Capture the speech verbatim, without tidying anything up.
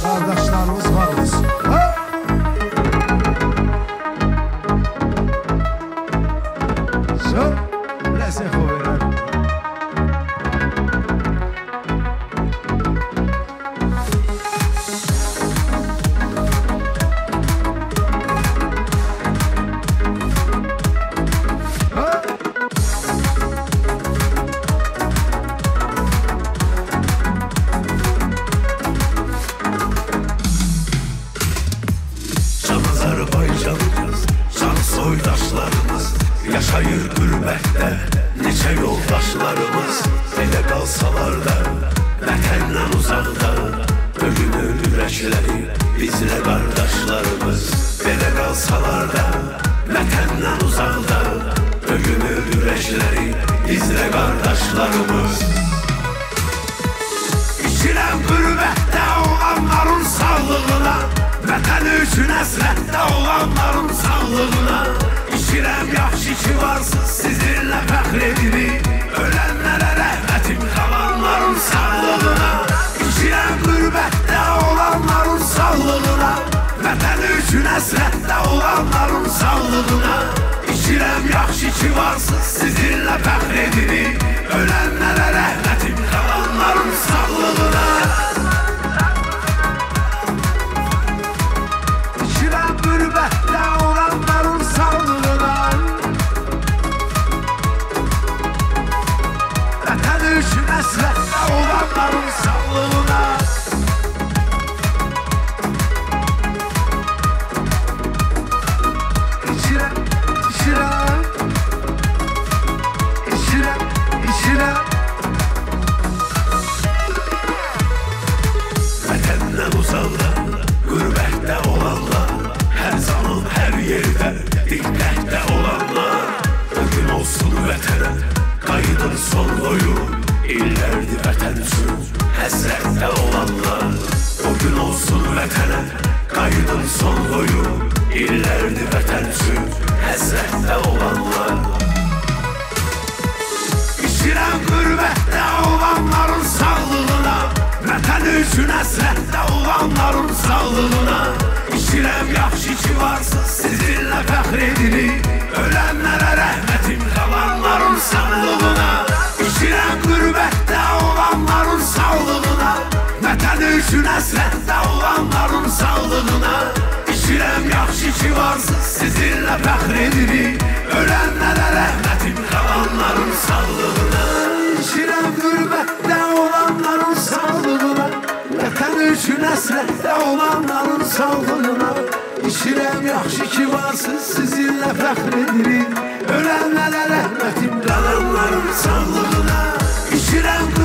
qardaşlarımız var olsun. Ha? Çok ləzzət o verər. Soydaşlarımız yaşayır qürbətdə, neçə yoldaşlarımız belə qalsalar da, vətəndən uzaqda bölünür ürəkləri, bizlə qardaşlarımız belə qalsalar da, vətəndən uzaqda bölünür ürəkləri, bizlə qardaşlarımız. İçirəm qürbətdə olanların sağlığına, vətən üçün əsrətdə olanların sağlığına. İçirəm yaxşı ki varsınız, sizinlə fəxr edirik, ölənlərə rəhmətim, qalanların sağlığına. İçirəm qürbətdə olanların sağlığına, vətən üçün əsrətdə olanların sağlığına. İçirəm yaxşı ki varsınız, sizinlə fəxr edirik, ölənlərə rəhmətim, qalanların sağlığına. Qürbətdə olanların sağlığına, vətən üçün əsrətdə olanların sağlığına. İçirəm, içirəm, içirəm, içirəm. Vətəndən uzaqda, qürbətdə olanlar, hər zaman, hər yerdə, diqqətdə olanlar, o gün olsun vətənə, qayıdın son qoyun, illərdir vətən üçün, həsrətdə olanlar. O gün olsun vətənə, qayıdın son qoyun, illərdir vətən üçün, həsrətdə olanlar. İçirəm qürbətdə olanların sağlığına, vətən üçün həsrətdə olanların sağlığına. İçirəm yaxşı ki varsınız, sizinlə fəxr edirik, ölənlərə rəhmətim, qalanların sağlığına. İçirəm qürbətdə olanların sağlığına, vətən üçün əsrətdə olanların sağlığına. İçirəm yaxşı ki varsınız, sizinlə fəxr edirik, ölənlərə rəhmətim, qalanların sağlığına. İçirəm qürbətdə olanların sağlığına, vətən üçün əsrətdə olanların sağlığına. İçirəm yaxşı ki varsınız, sizinlə fəxr edirik, ölənlərə rəhmətim, qalanların sağlığına. İçirəm